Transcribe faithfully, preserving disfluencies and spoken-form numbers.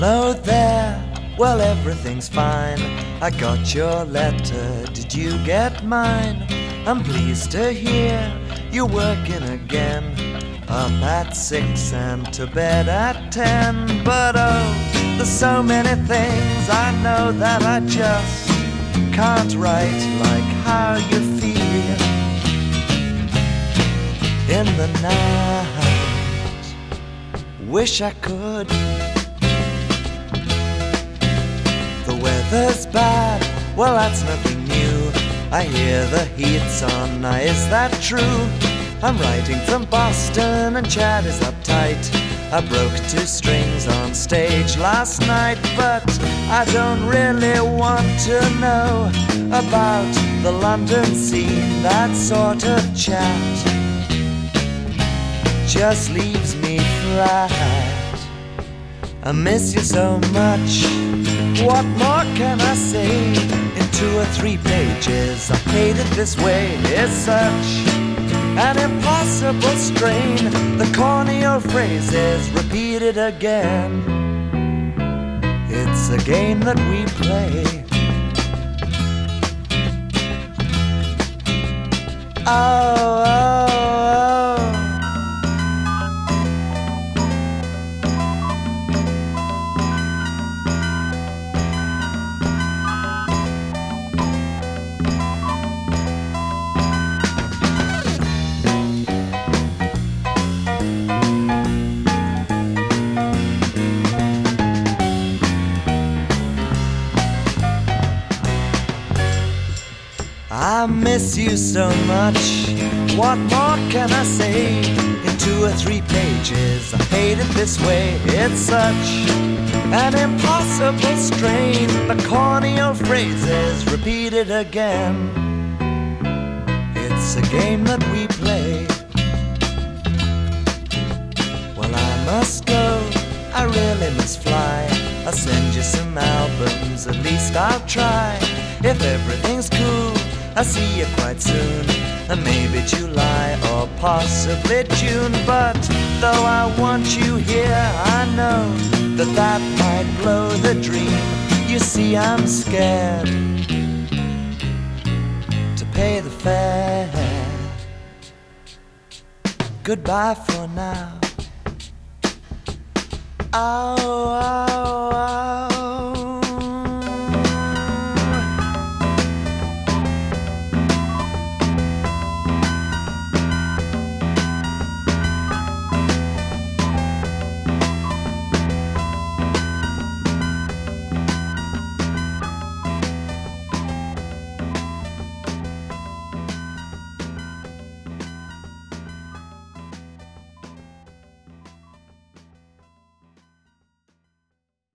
Hello there, well everything's fine. I got your letter, did you get mine? I'm pleased to hear you're working again. Up at six and to bed at ten. But oh, there's so many things I know that I just can't write. Like how you feel in the night. Wish I could. The weather's bad, well that's nothing new. I hear the heat's on, now is that true? I'm writing from Boston and Chad is uptight. I broke two strings on stage last night, but I don't really want to know about the London scene. That sort of chat just leaves me flat. I miss you so much. What more can I say? In two or three pages I made it this way. It's such an impossible strain. The corneal phrases repeated again. It's a game that we play. Oh, oh, oh. I miss you so much. What more can I say? In two or three pages I hate it this way. It's such an impossible strain. The corneal phrases repeated again. It's a game that we play. Well, I must go, I really must fly. I'll send you some albums, at least I'll try. If everything's cool, I'll see you quite soon, and maybe July or possibly June. But though I want you here, I know that that might blow the dream. You see, I'm scared to pay the fare. Goodbye for now. Oh.